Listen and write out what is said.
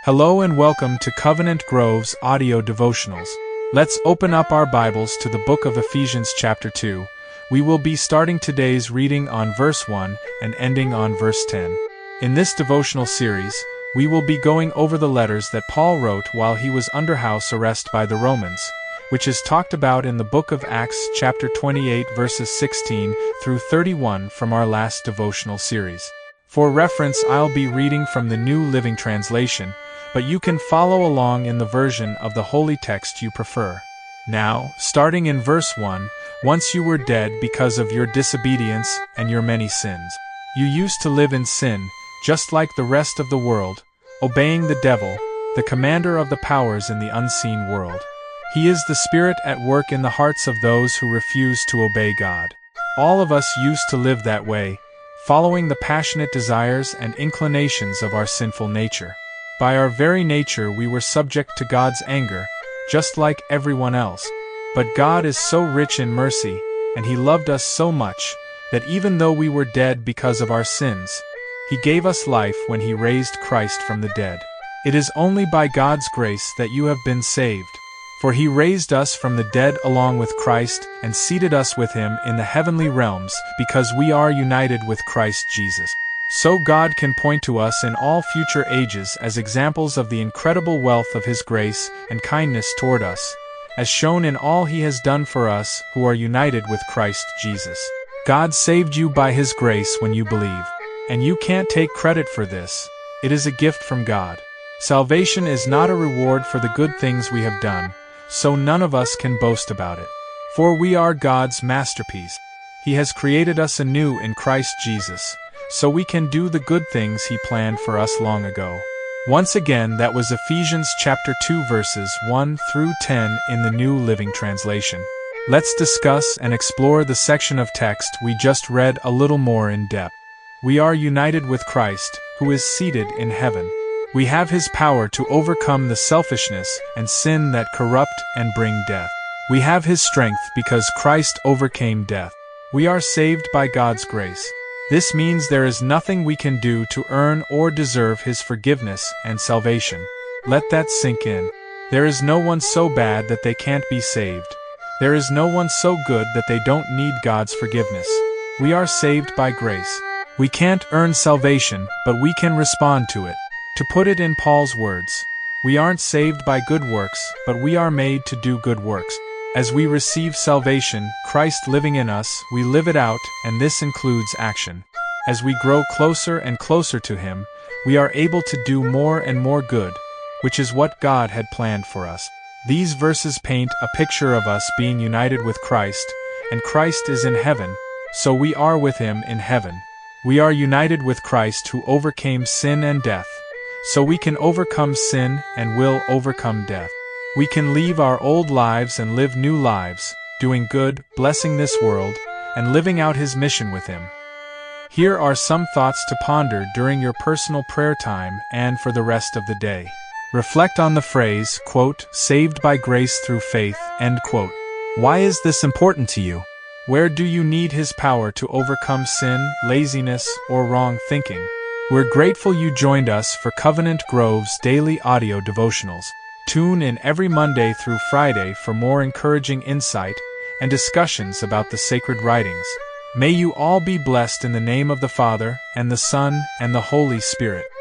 Hello and welcome to Covenant Grove's audio devotionals. Let's open up our Bibles to the book of Ephesians chapter 2. We will be starting today's reading on verse 1 and ending on verse 10. In this devotional series, we will be going over the letters that Paul wrote while he was under house arrest by the Romans, which is talked about in the book of Acts chapter 28 verses 16 through 31 from our last devotional series. For reference, I'll be reading from the New Living Translation, but you can follow along in the version of the holy text you prefer. Now, starting in verse 1, once you were dead because of your disobedience and your many sins. You used to live in sin, just like the rest of the world, obeying the devil, the commander of the powers in the unseen world. He is the spirit at work in the hearts of those who refuse to obey God. All of us used to live that way, following the passionate desires and inclinations of our sinful nature. By our very nature we were subject to God's anger, just like everyone else. But God is so rich in mercy, and He loved us so much, that even though we were dead because of our sins, He gave us life when He raised Christ from the dead. It is only by God's grace that you have been saved. For He raised us from the dead along with Christ and seated us with Him in the heavenly realms because we are united with Christ Jesus. So God can point to us in all future ages as examples of the incredible wealth of His grace and kindness toward us, as shown in all He has done for us who are united with Christ Jesus. God saved you by His grace when you believe, and you can't take credit for this. It is a gift from God. Salvation is not a reward for the good things we have done, so none of us can boast about it. For we are God's masterpiece. He has created us anew in Christ Jesus, so we can do the good things He planned for us long ago. Once again, that was Ephesians chapter 2 verses 1 through 10 in the New Living Translation. Let's discuss and explore the section of text we just read a little more in depth. We are united with Christ, who is seated in heaven. We have His power to overcome the selfishness and sin that corrupt and bring death. We have His strength because Christ overcame death. We are saved by God's grace. This means there is nothing we can do to earn or deserve His forgiveness and salvation. Let that sink in. There is no one so bad that they can't be saved. There is no one so good that they don't need God's forgiveness. We are saved by grace. We can't earn salvation, but we can respond to it. To put it in Paul's words, we aren't saved by good works, but we are made to do good works. As we receive salvation, Christ living in us, we live it out, and this includes action. As we grow closer and closer to Him, we are able to do more and more good, which is what God had planned for us. These verses paint a picture of us being united with Christ, and Christ is in heaven, so we are with Him in heaven. We are united with Christ who overcame sin and death, so we can overcome sin and will overcome death. We can leave our old lives and live new lives, doing good, blessing this world, and living out His mission with Him. Here are some thoughts to ponder during your personal prayer time and for the rest of the day. Reflect on the phrase, quote, saved by grace through faith, end quote. Why is this important to you? Where do you need His power to overcome sin, laziness, or wrong thinking? We're grateful you joined us for Covenant Grove's daily audio devotionals. Tune in every Monday through Friday for more encouraging insight and discussions about the sacred writings. May you all be blessed in the name of the Father, and the Son, and the Holy Spirit.